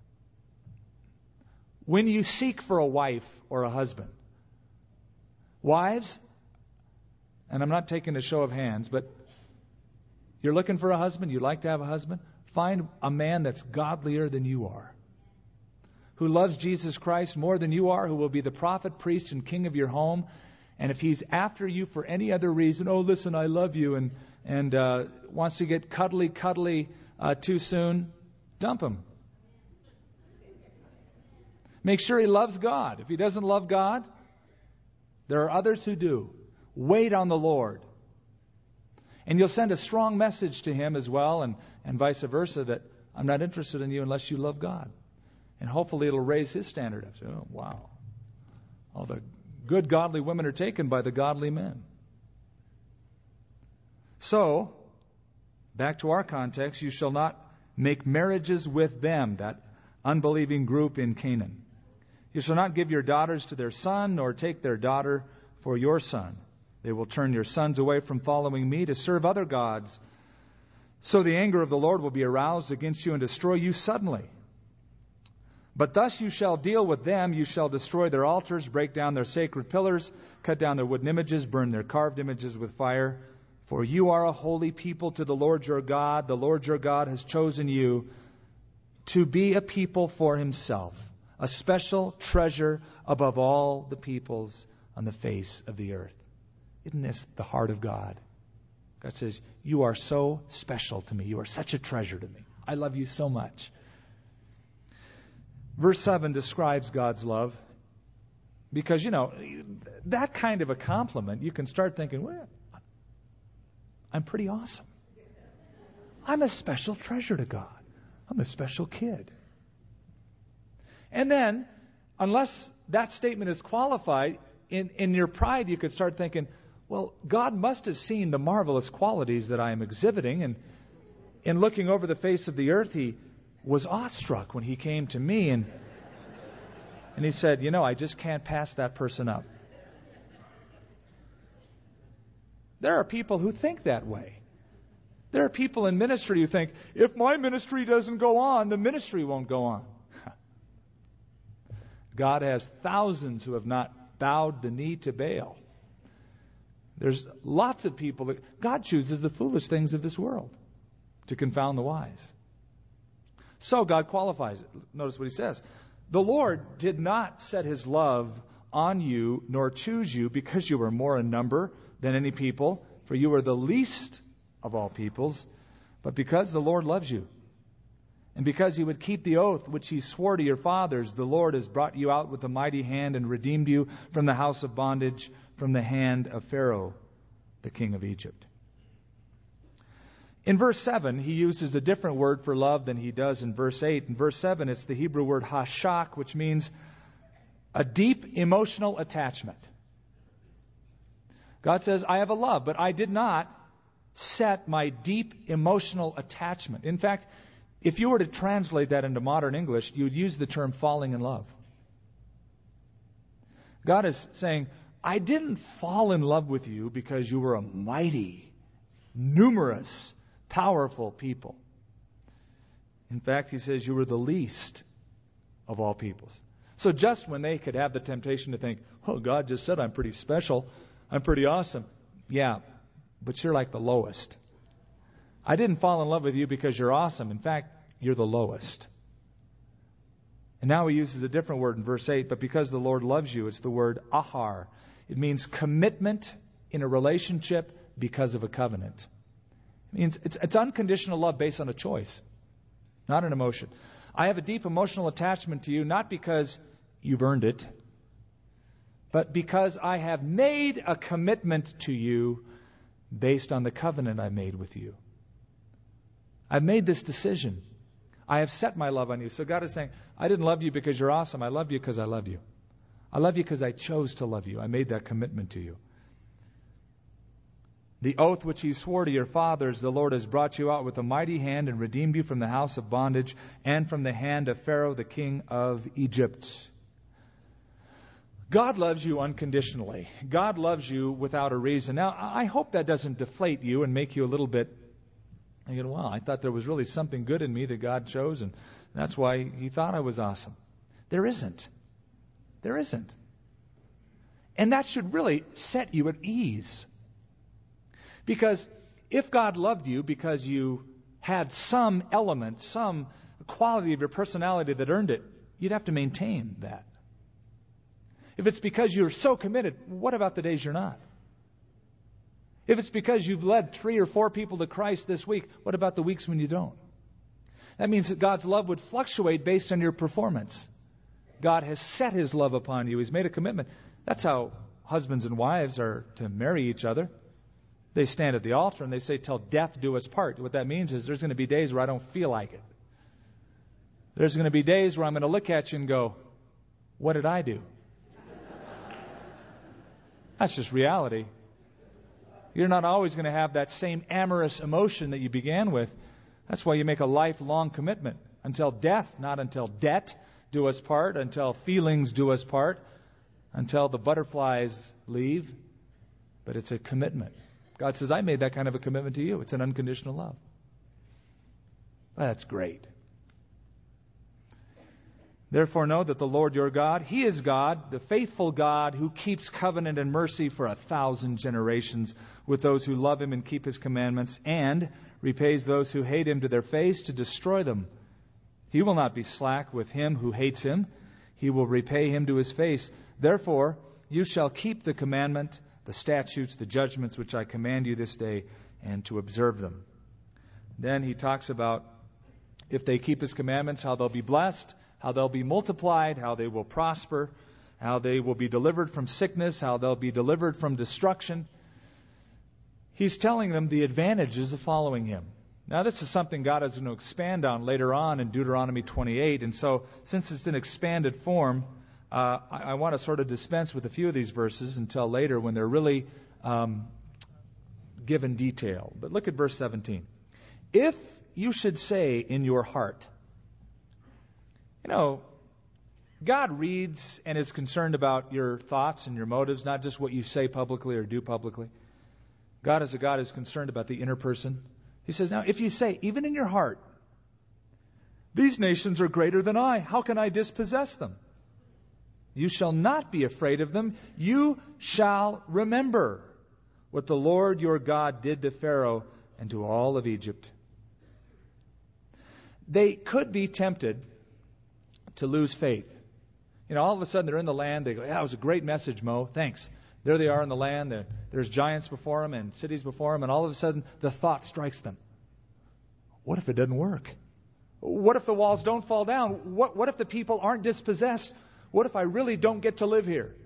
when you seek for a wife or a husband, wives, and I'm not taking a show of hands, but you're looking for a husband, you'd like to have a husband, find a man that's godlier than you are, who loves Jesus Christ more than you are, who will be the prophet, priest, and king of your home. And if he's after you for any other reason, oh, listen, I love you, and and uh, wants to get cuddly, cuddly uh, too soon, dump him. Make sure he loves God. If he doesn't love God, there are others who do. Wait on the Lord. And you'll send a strong message to him as well, and, and vice versa, that I'm not interested in you unless you love God. And hopefully it'll raise his standard up. So, oh, wow. All the good godly women are taken by the godly men. So, back to our context, you shall not make marriages with them, that unbelieving group in Canaan. You shall not give your daughters to their son, nor take their daughter for your son. They will turn your sons away from following me to serve other gods. So the anger of the Lord will be aroused against you and destroy you suddenly. But thus you shall deal with them. You shall destroy their altars, break down their sacred pillars, cut down their wooden images, burn their carved images with fire. For you are a holy people to the Lord your God. The Lord your God has chosen you to be a people for himself, a special treasure above all the peoples on the face of the earth. Isn't this the heart of God? God says, you are so special to me. You are such a treasure to me. I love you so much. Verse seven describes God's love because, you know, that kind of a compliment, you can start thinking, well, I'm pretty awesome. I'm a special treasure to God. I'm a special kid. And then, unless that statement is qualified, in, in your pride you could start thinking, well, God must have seen the marvelous qualities that I am exhibiting, and in looking over the face of the earth, he was awestruck when he came to me, and and he said, you know, I just can't pass that person up. There are people who think that way. There are people in ministry who think, if my ministry doesn't go on, the ministry won't go on. God has thousands who have not bowed the knee to Baal. There's lots of people that God chooses the foolish things of this world to confound the wise. So God qualifies it. Notice what he says. The Lord did not set his love on you nor choose you because you were more in number than any people, for you are the least of all peoples, but because the Lord loves you And because you would keep the oath which he swore to your fathers, the Lord has brought you out with a mighty hand and redeemed you from the house of bondage, from the hand of Pharaoh, the king of Egypt. In verse seven, he uses a different word for love than he does in verse eight. In verse seven, it's the Hebrew word hashak, which means a deep emotional attachment. God says, I have a love, but I did not set my deep emotional attachment. In fact, if you were to translate that into modern English, you would use the term falling in love. God is saying, I didn't fall in love with you because you were a mighty, numerous, powerful people. In fact, he says you were the least of all peoples. So just when they could have the temptation to think, oh, God just said I'm pretty special, I'm pretty awesome. Yeah, but you're like the lowest. I didn't fall in love with you because you're awesome. In fact, you're the lowest. And now he uses a different word in verse eight, but because the Lord loves you, it's the word ahar. It means commitment in a relationship because of a covenant. It means it's, it's unconditional love based on a choice, not an emotion. I have a deep emotional attachment to you, not because you've earned it, but because I have made a commitment to you based on the covenant I made with you. I've made this decision. I have set my love on you. So God is saying, I didn't love you because you're awesome. I love you because I love you. I love you because I chose to love you. I made that commitment to you. The oath which he swore to your fathers, the Lord has brought you out with a mighty hand and redeemed you from the house of bondage and from the hand of Pharaoh, the king of Egypt. God loves you unconditionally. God loves you without a reason. Now, I hope that doesn't deflate you and make you a little bit, you know, wow, I thought there was really something good in me that God chose, and that's why he thought I was awesome. There isn't. There isn't. And that should really set you at ease. Because if God loved you because you had some element, some quality of your personality that earned it, you'd have to maintain that. If it's because you're so committed, what about the days you're not? If it's because you've led three or four people to Christ this week, what about the weeks when you don't? That means that God's love would fluctuate based on your performance. God has set his love upon you. He's made a commitment. That's how husbands and wives are to marry each other. They stand at the altar and they say, till death do us part. What that means is there's going to be days where I don't feel like it. There's going to be days where I'm going to look at you and go, what did I do? That's just reality. You're not always going to have that same amorous emotion that you began with. That's why you make a lifelong commitment. Until death, not until debt do us part, until feelings do us part, until the butterflies leave. But it's a commitment. God says, I made that kind of a commitment to you. It's an unconditional love. Well, that's great. Therefore know that the Lord your God, he is God, the faithful God who keeps covenant and mercy for a thousand generations with those who love him and keep his commandments, and repays those who hate him to their face to destroy them. He will not be slack with him who hates him. He will repay him to his face. Therefore, you shall keep the commandment, the statutes, the judgments which I command you this day, and to observe them. Then he talks about if they keep his commandments, how they'll be blessed, how they'll be multiplied, how they will prosper, how they will be delivered from sickness, how they'll be delivered from destruction. He's telling them the advantages of following him. Now, this is something God is going to expand on later on in Deuteronomy twenty-eight. And so, since it's in expanded form, uh, I, I want to sort of dispense with a few of these verses until later when they're really um, given detail. But look at verse seventeen. If you should say in your heart, you know, God reads and is concerned about your thoughts and your motives, not just what you say publicly or do publicly. God is a God who's concerned about the inner person. He says, now, if you say, even in your heart, these nations are greater than I, how can I dispossess them? You shall not be afraid of them. You shall remember what the Lord your God did to Pharaoh and to all of Egypt. They could be tempted to lose faith. You know, all of a sudden they're in the land. They go, yeah, it was a great message, Mo. Thanks. There they are in the land. There's giants before them and cities before them. And all of a sudden the thought strikes them. What if it doesn't work? What if the walls don't fall down? What, what if the people aren't dispossessed? What if I really don't get to live here?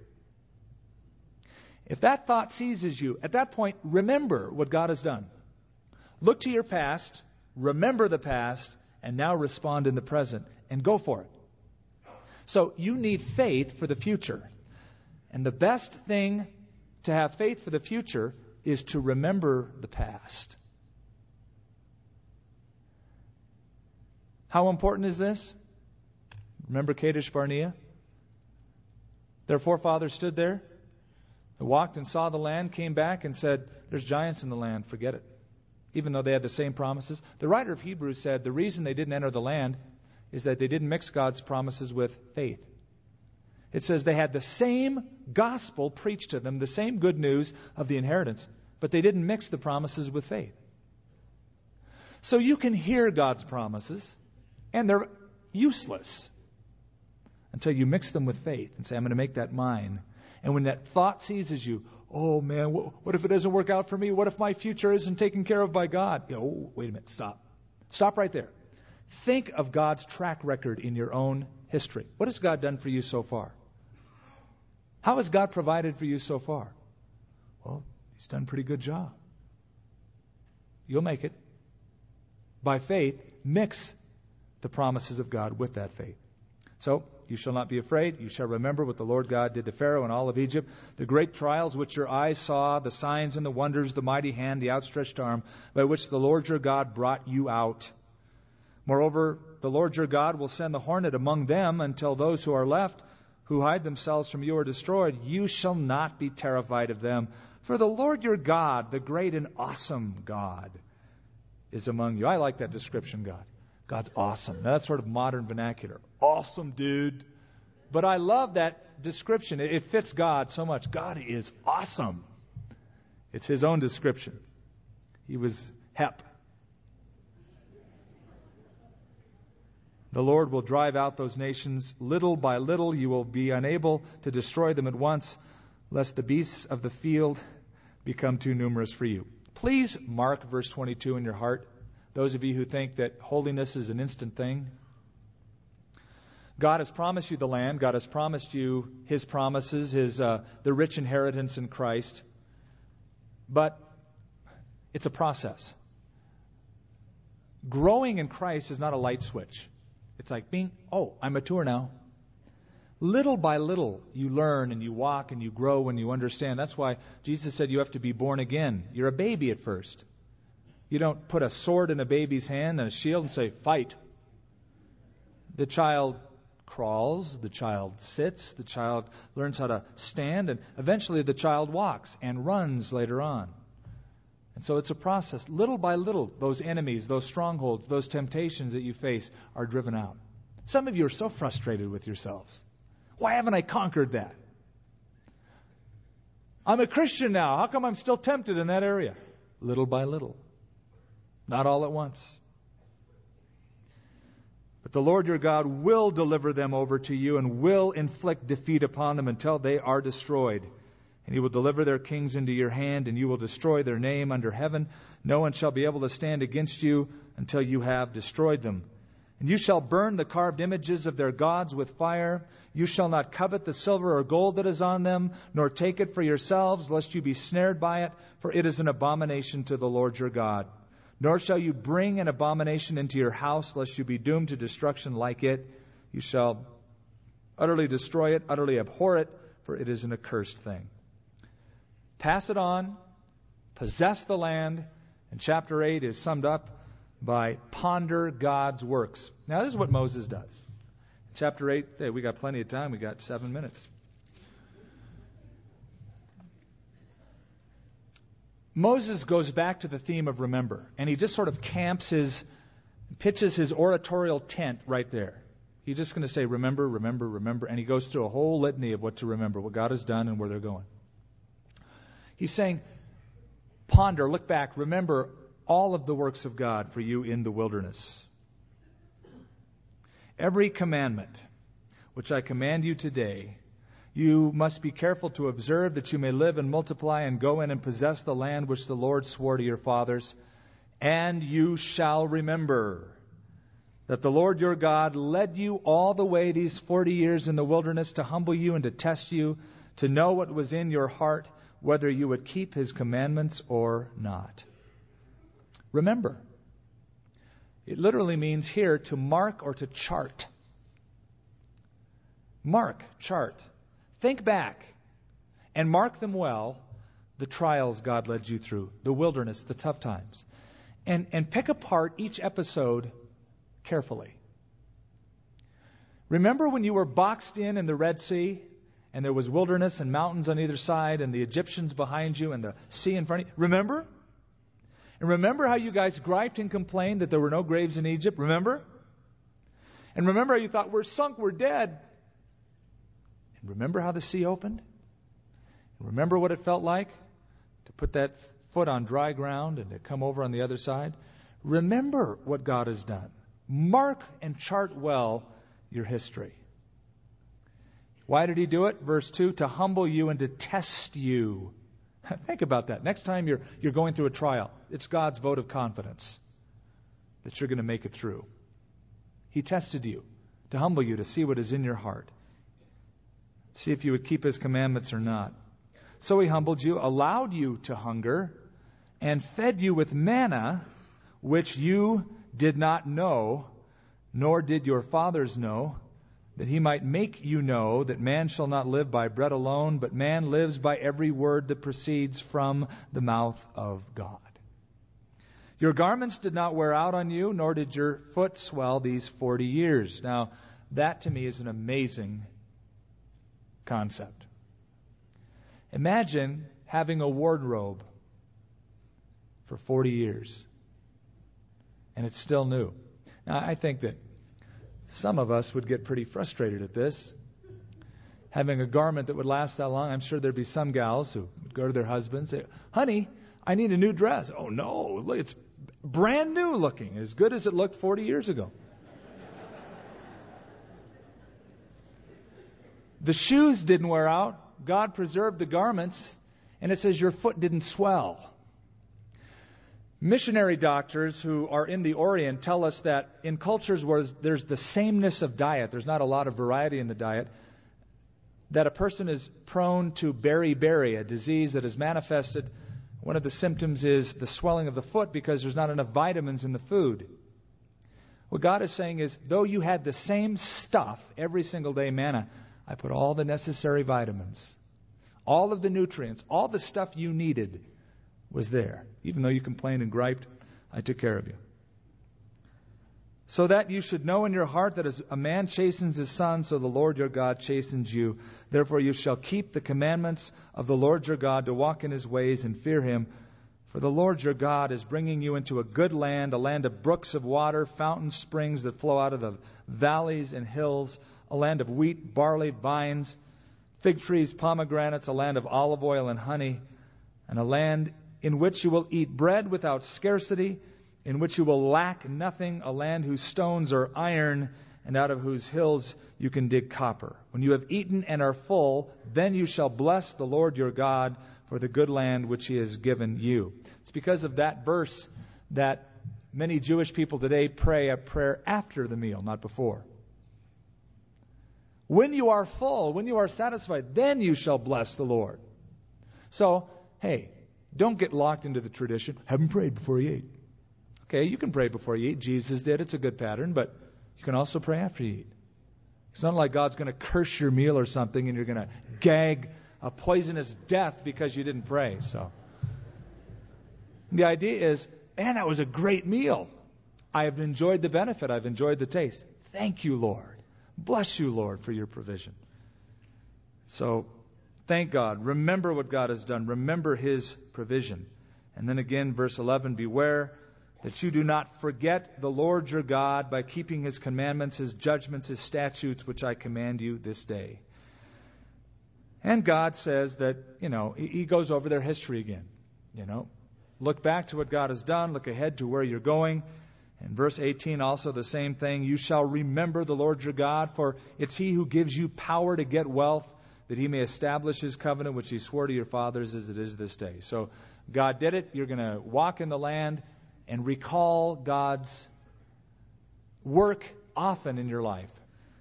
If that thought seizes you, at that point, remember what God has done. Look to your past, remember the past, and now respond in the present, and go for it. So you need faith for the future. And the best thing to have faith for the future is to remember the past. How important is this? Remember Kadesh Barnea? Their forefathers stood there. They walked and saw the land, came back and said, there's giants in the land, forget it. Even though they had the same promises. The writer of Hebrews said the reason they didn't enter the land is that they didn't mix God's promises with faith. It says they had the same gospel preached to them, the same good news of the inheritance, but they didn't mix the promises with faith. So you can hear God's promises, and they're useless until you mix them with faith and say, I'm going to make that mine. And when that thought seizes you, oh man, what if it doesn't work out for me? What if my future isn't taken care of by God? You know, oh, wait a minute, stop. Stop right there. Think of God's track record in your own history. What has God done for you so far? How has God provided for you so far? Well, He's done a pretty good job. You'll make it. By faith, mix the promises of God with that faith. So, you shall not be afraid. You shall remember what the Lord God did to Pharaoh and all of Egypt, the great trials which your eyes saw, the signs and the wonders, the mighty hand, the outstretched arm, by which the Lord your God brought you out. Moreover, the Lord your God will send the hornet among them until those who are left, who hide themselves from you, are destroyed. You shall not be terrified of them. For the Lord your God, the great and awesome God, is among you. I like that description, God. God's awesome. Now, that's sort of modern vernacular. Awesome, dude. But I love that description. It fits God so much. God is awesome. It's His own description. He was Hep. The Lord will drive out those nations. Little by little you will be unable to destroy them at once, lest the beasts of the field become too numerous for you. Please mark verse twenty-two in your heart. Those of you who think that holiness is an instant thing. God has promised you the land. God has promised you His promises, His uh, the rich inheritance in Christ. But it's a process. Growing in Christ is not a light switch. It's like being, oh, I'm mature now. Little by little, you learn and you walk and you grow and you understand. That's why Jesus said you have to be born again. You're a baby at first. You don't put a sword in a baby's hand and a shield and say, fight. The child crawls, the child sits, the child learns how to stand, and eventually the child walks and runs later on. And so it's a process. Little by little, those enemies, those strongholds, those temptations that you face are driven out. Some of you are so frustrated with yourselves. Why haven't I conquered that? I'm a Christian now. How come I'm still tempted in that area? Little by little. Not all at once. But the Lord your God will deliver them over to you and will inflict defeat upon them until they are destroyed. And He will deliver their kings into your hand, and you will destroy their name under heaven. No one shall be able to stand against you until you have destroyed them. And you shall burn the carved images of their gods with fire. You shall not covet the silver or gold that is on them, nor take it for yourselves, lest you be snared by it, for it is an abomination to the Lord your God. Nor shall you bring an abomination into your house, lest you be doomed to destruction like it. You shall utterly destroy it, utterly abhor it, for it is an accursed thing. Pass it on, possess the land, and chapter eight is summed up by ponder God's works. Now, this is what Moses does. Chapter eight, hey, we got plenty of time. We got seven minutes. Moses goes back to the theme of remember, and he just sort of camps his, pitches his oratorial tent right there. He's just going to say, remember, remember, remember, and he goes through a whole litany of what to remember, what God has done and where they're going. He's saying, ponder, look back, remember all of the works of God for you in the wilderness. Every commandment which I command you today, you must be careful to observe, that you may live and multiply and go in and possess the land which the Lord swore to your fathers. And you shall remember that the Lord your God led you all the way these forty years in the wilderness to humble you and to test you, to know what was in your heart, whether you would keep his commandments or not. Remember, it literally means here to mark or to chart. Mark, chart. Think back and mark them well, the trials God led you through, the wilderness, the tough times. And, and pick apart each episode carefully. Remember when you were boxed in in the Red Sea and there was wilderness and mountains on either side and the Egyptians behind you and the sea in front of you? Remember? And remember how you guys griped and complained that there were no graves in Egypt? Remember? And remember how you thought, we're sunk, we're dead. And remember how the sea opened? And remember what it felt like to put that foot on dry ground and to come over on the other side? Remember what God has done. Mark and chart well your history. Why did he do it? Verse two, to humble you and to test you. Think about that. Next time you're you're going through a trial, it's God's vote of confidence that you're going to make it through. He tested you to humble you, to see what is in your heart. See if you would keep his commandments or not. So he humbled you, allowed you to hunger, and fed you with manna, which you did not know, nor did your fathers know, that he might make you know that man shall not live by bread alone, but man lives by every word that proceeds from the mouth of God. Your garments did not wear out on you, nor did your foot swell these forty years. Now, that to me is an amazing concept. Imagine having a wardrobe for forty years, and it's still new. Now, I think that some of us would get pretty frustrated at this. Having a garment that would last that long, I'm sure there'd be some gals who would go to their husbands and say, honey, I need a new dress. Oh, no, look, it's brand new looking, as good as it looked forty years ago. The shoes didn't wear out. God preserved the garments, and it says your foot didn't swell. Missionary doctors who are in the Orient tell us that in cultures where there's the sameness of diet, there's not a lot of variety in the diet, that a person is prone to beriberi, a disease that is manifested. One of the symptoms is the swelling of the foot because there's not enough vitamins in the food. What God is saying is, though you had the same stuff every single day, manna, I put all the necessary vitamins, all of the nutrients, all the stuff you needed was there. Even though you complained and griped, I took care of you. So that you should know in your heart that as a man chastens his son, so the Lord your God chastens you. Therefore you shall keep the commandments of the Lord your God to walk in his ways and fear him. For the Lord your God is bringing you into a good land, a land of brooks of water, fountain springs that flow out of the valleys and hills, a land of wheat, barley, vines, fig trees, pomegranates, a land of olive oil and honey, and a land in which you will eat bread without scarcity, in which you will lack nothing, a land whose stones are iron, and out of whose hills you can dig copper. When you have eaten and are full, then you shall bless the Lord your God for the good land which he has given you. It's because of that verse that many Jewish people today pray a prayer after the meal, not before. When you are full, when you are satisfied, then you shall bless the Lord. So, hey, don't get locked into the tradition. Haven't prayed before you ate. Okay, you can pray before you eat. Jesus did. It's a good pattern, but you can also pray after you eat. It's not like God's going to curse your meal or something and you're going to gag a poisonous death because you didn't pray. So the idea is, man, that was a great meal. I have enjoyed the benefit. I've enjoyed the taste. Thank you, Lord. Bless you, Lord, for your provision. So thank God. Remember what God has done. Remember his provision. And then again, verse eleven, beware that you do not forget the Lord your God by keeping his commandments, his judgments, his statutes, which I command you this day. And God says that, you know, he goes over their history again. You know, look back to what God has done. Look ahead to where you're going. And verse eighteen, also the same thing. You shall remember the Lord your God, for it's he who gives you power to get wealth, that he may establish his covenant, which he swore to your fathers as it is this day. So God did it. You're going to walk in the land and recall God's work often in your life.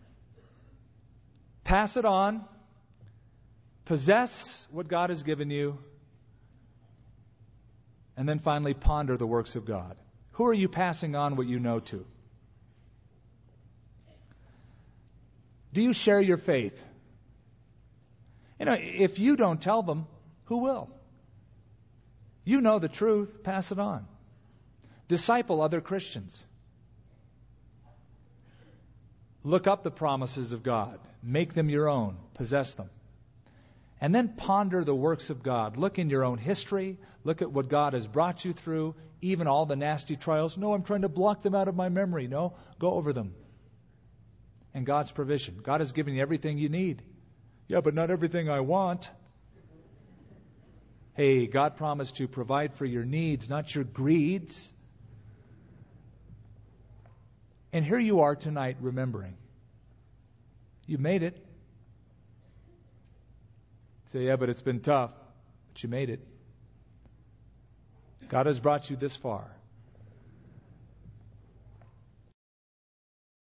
Pass it on. Possess what God has given you. And then finally, ponder the works of God. Who are you passing on what you know to? Do you share your faith? You know, if you don't tell them, who will? You know the truth, pass it on. Disciple other Christians. Look up the promises of God. Make them your own. Possess them. And then ponder the works of God. Look in your own history. Look at what God has brought you through, even all the nasty trials. No, I'm trying to block them out of my memory. No, go over them. And God's provision. God has given you everything you need. Yeah, but not everything I want. Hey, God promised to provide for your needs, not your greeds. And here you are tonight remembering. You made it. Say, yeah, but it's been tough. But you made it. God has brought you this far.